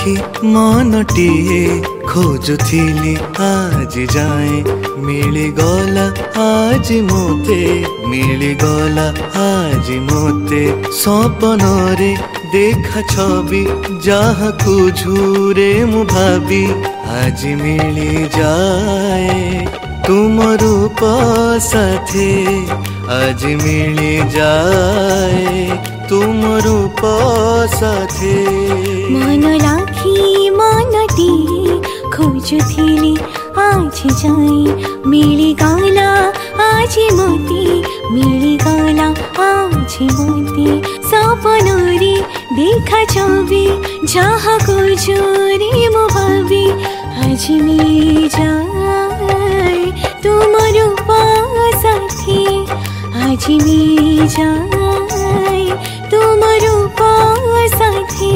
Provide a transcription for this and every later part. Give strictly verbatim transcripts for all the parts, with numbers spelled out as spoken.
lucky मनटिए खोजुथिली आज जाए मिलिगला आज मोते मिलिगला आज मोते सपनरे देखा छवि जहाँ झूरे मु भाभी आज मिली जाए तुम रूप साथे आज मिली जाए तुम रूप साथे मन लाखी मनटी खोजुथिली आज जाए मिलिगला आज मोती मिलिगला आज मोती सपनरे देखा छवि जहाँ झूरे मु भाभी आज मिली जाए तुम रूप साथे आज मिली जाए तुम रूप साथे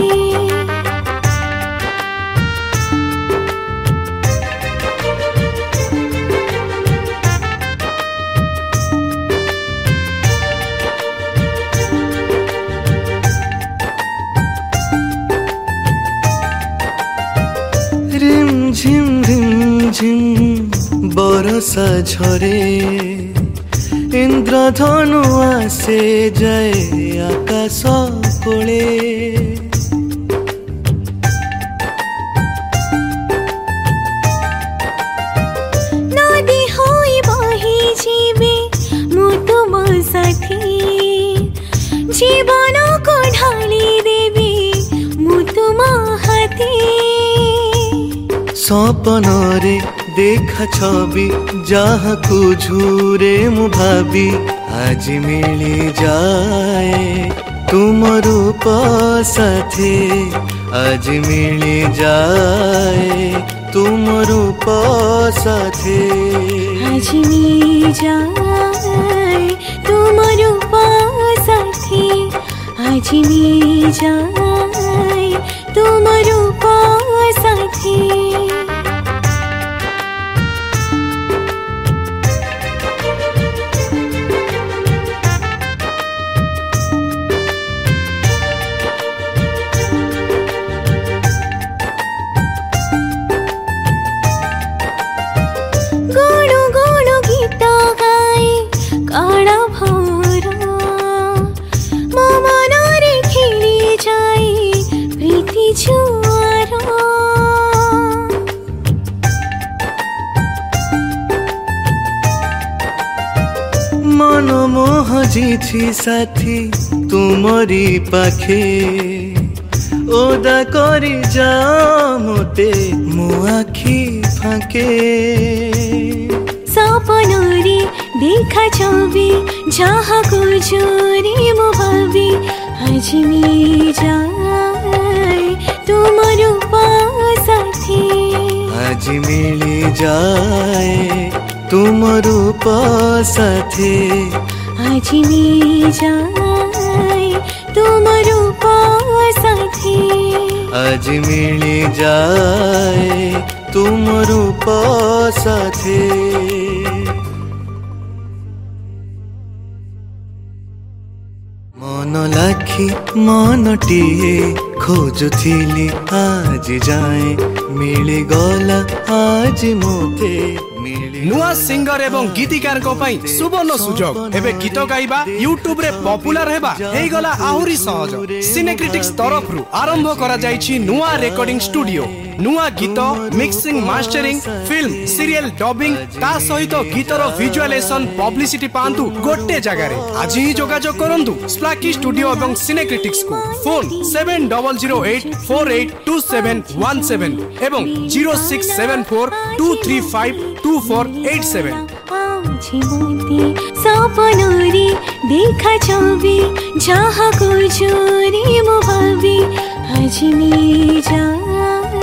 रिम झिम रिम झिम बरसा झरे इंद्रधनु आसे जाए आकाश कोले नदी होई बही जीवे मु तुम साथी जीवन को ढाली देवी मु तुम हाथी सपनरे देखा छवि जहाँ झूरे मु भाभी आज मिली जाए तुम रूप साथे आज मिली जाए तुम रूप साथे आज मिली जाए तुम रूप साथे आज मिली जाए तुम रूप साथे मन मोह जीछि साथी तुमरी पाखे ओदा करी जा मोते मो आखी फाके सपनरे देखा छवि जहाँ झूरे मु भाभी आज मिली जाए तुम रूप साथे आज मिली जाए तुम रूप साथे आज मिली जाए तुम रूप साथे आज मिली जाए तुम रूप साथे मन लाखी मनटिए खोजुथिली आज जाए मिलिगला आज मोते नुआ सिंगर एवं गीतिकार को पाई सुवर्ण सुजोग एबे गीत गाइबा यूट्यूब रे पॉपुलर हेबा हेई गला आहुरी सहज सिनेक्रिटिक्स तरफ रु आरंभ करा जाईछि नुआ रेकॉर्डिंग स्टूडियो नुआ गीत mixing mastering film serial dubbing ता सहित गीतर विजुअलाइजेशन पब्लिसिटी पांतु गोटे जगह रे आज ही जोगाजोग करंतु स्प्लाकी स्टूडियो एवं सिनेक्रिटिक्स को phone seven zero zero eight four eight two seven one seven एवं zero six seven four two three five two four eight seven सपनरे देखा छवि जहाँ झूरे मु भाभी आज मिली जाए